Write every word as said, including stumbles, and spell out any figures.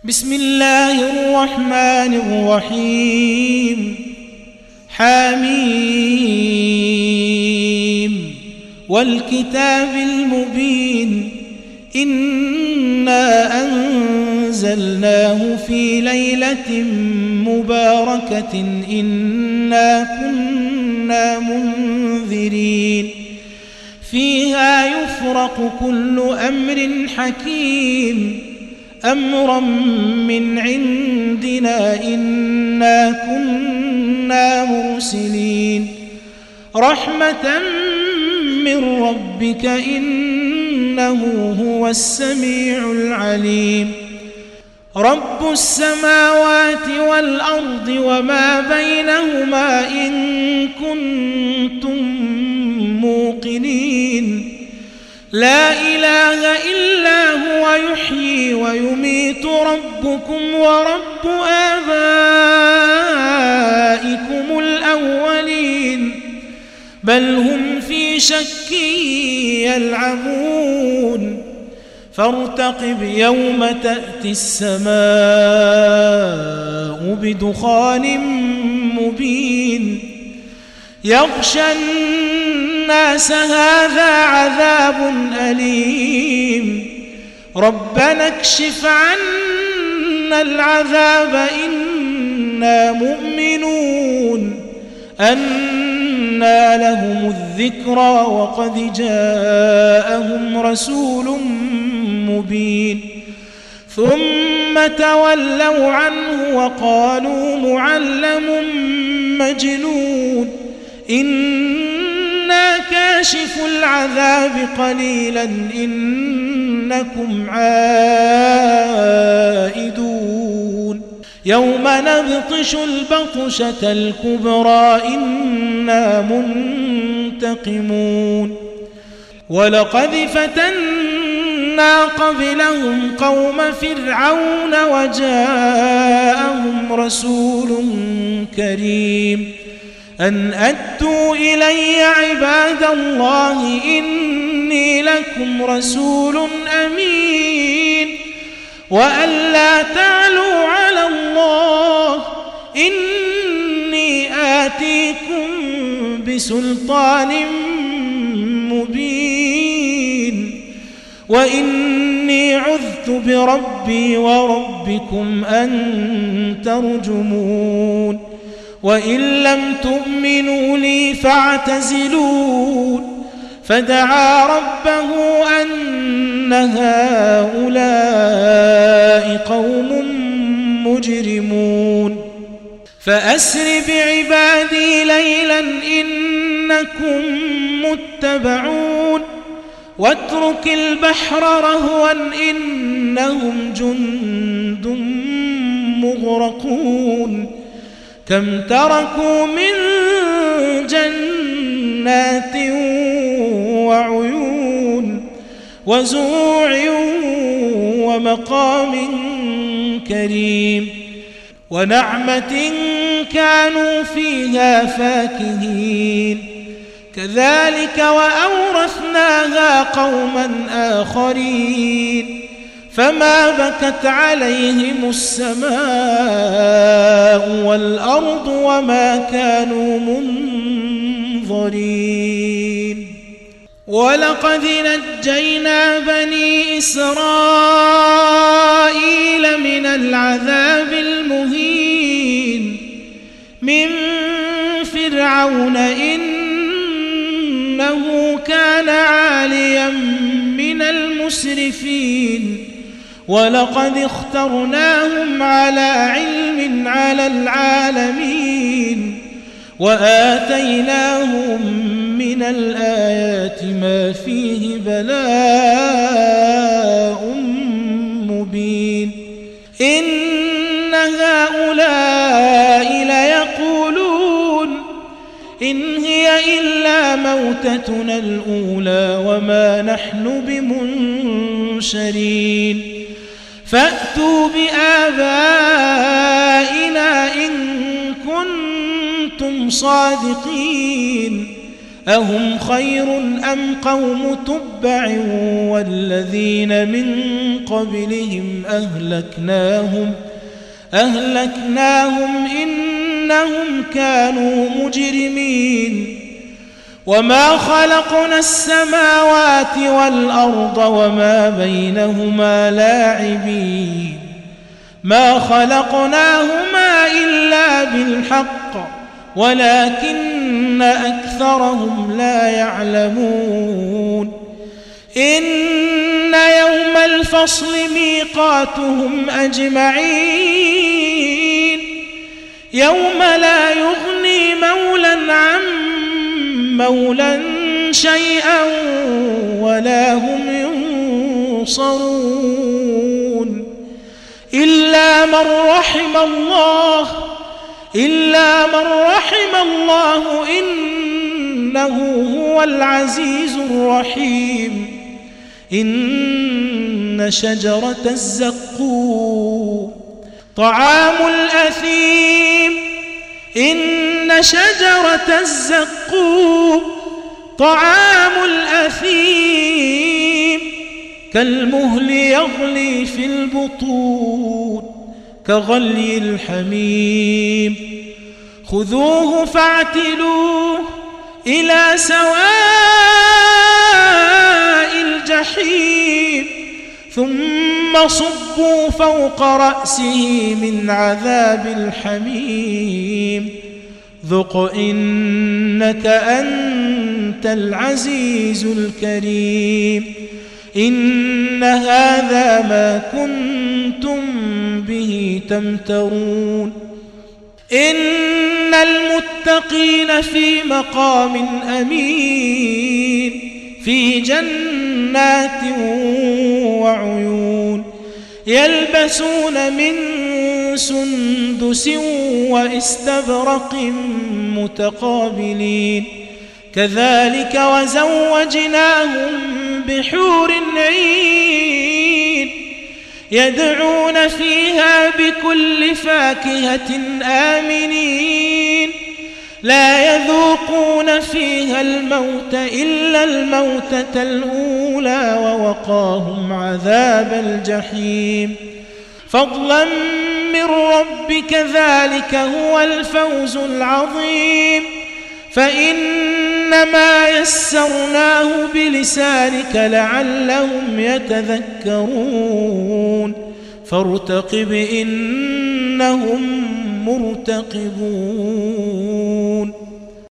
بسم الله الرحمن الرحيم حميم والكتاب المبين إنا أنزلناه في ليلة مباركة إنا كنا منذرين فيها يفرق كل أمر حكيم أمرا من عندنا إنا كنا مرسلين رحمة من ربك إنه هو السميع العليم رب السماوات والأرض وما بينهما إن كنتم موقنين لا إله إلا هو يحيي ويميت ربكم ورب آبائكم الأولين بل هم في شك يلعبون فارتقب يوم تأتي السماء بدخان مبين يغشى الناس هذا عذاب أليم ربنا اكشف عنا العذاب إنا مؤمنون أنى لهم الذكرى وقد جاءهم رسول مبين ثم تولوا عنه وقالوا معلم مجنون إنا كاشف العذاب قليلا إنكم عائدون يوم نبطش البطشة الكبرى إنا منتقمون ولقد فتنا قبلهم قوم فرعون وجاءهم رسول كريم أن أدوا إلي عباد الله إني لكم رسول أمين وأن لا تعلوا على الله إني آتيكم بسلطان مبين وإني عذت بربي وربكم أن ترجمون وإن لم تؤمنوا لي فاعتزلون فدعا ربه أن هؤلاء قوم مجرمون فأسر بعبادي ليلا إنكم متبعون واترك البحر رهوا إنهم جند مغرقون كم تركوا من جنات وعيون وزروع ومقام كريم ونعمة كانوا فيها فاكهين كذلك وأورثناها قوما آخرين فما بكت عليهم السماء والأرض وما كانوا منظرين ولقد نجينا بني إسرائيل من العذاب المهين من فرعون إنه كان عاليا من المسرفين ولقد اخترناهم على علم على العالمين وآتيناهم من الآيات ما فيه بلاء مبين إن هؤلاء ليقولون إن هي إلا موتتنا الأولى وما نحن بمنشرين فأتوا بآبائنا إن كنتم صادقين أهم خير أم قوم تبع والذين من قبلهم أهلكناهم أهلكناهم إنهم كانوا مجرمين وما خلقنا السماوات والأرض وما بينهما لاعبين ما خلقناهما إلا بالحق ولكن أكثرهم لا يعلمون إن يوم الفصل ميقاتهم أجمعين يوم لا يغني مولى عن مولى شيئا ولا هم ينصرون إلا من رحم الله إلا من رحم الله إنه هو العزيز الرحيم إن شجرة الزقوم طعام الأثيم إن شجرة الزقوم طعام الأثيم كالمهل يغلي في البطون كغلي الحميم خذوه فاعتلوه إلى سواء الجحيم ثم صبوا فوق رأسه من عذاب الحميم ذق إنك أنت العزيز الكريم إن هذا ما كنتم به تمترون إن المتقين في مقام أمين في جنات وعيون يلبسون من سندس واستبرق متقابلين كذلك وزوجناهم بحور عين يدعون فيها بكل فاكهة آمنين لا يذوقون فيها الموت إلا الموتة الأولى ووقاهم عذاب الجحيم فضلا من ربك ذلك هو الفوز العظيم فإنما يسرناه بلسانك لعلهم يتذكرون فارتقب إنهم مرتقبون